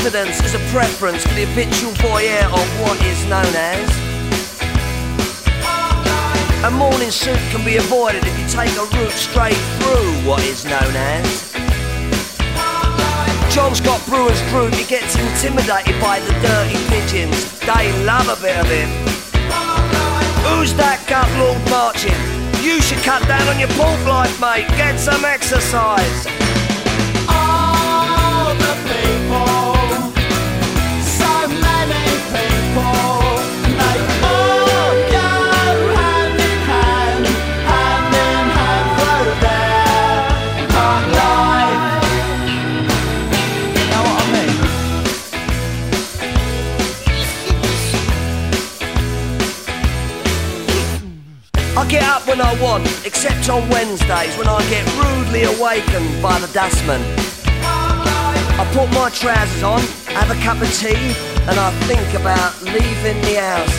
confidence is a preference for the habitual voyeur of what is known as. A morning suit can be avoided if you take a route straight through what is known as. John's got brewer's fruit, he gets intimidated by the dirty pigeons. They love a bit of him. Who's that gut lord marching? You should cut down on your pork life, mate. Get some exercise. All the people, so many people, they all go hand in hand through their hard life. You know what I mean? I get up when I want, except on Wednesdays when I get rudely awakened by the dustman. I put my trousers on, have a cup of tea, and I think about leaving the house.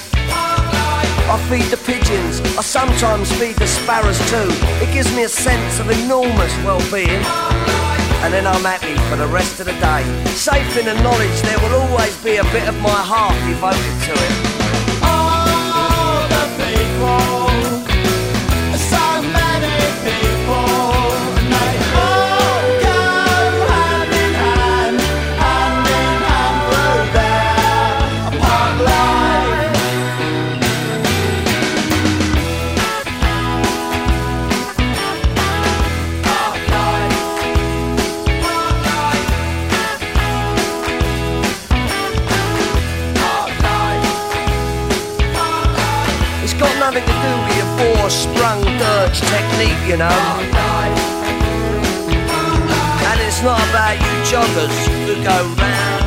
I feed the pigeons, I sometimes feed the sparrows too. It gives me a sense of enormous well-being. And then I'm happy for the rest of the day, safe in the knowledge there will always be a bit of my heart devoted to it. All the people, so many people, and they all go hand in hand through their park life. Park life. Park life. It's got nothing to do with your four-sprung dirge technique, you know. And it's not about you joggers who go round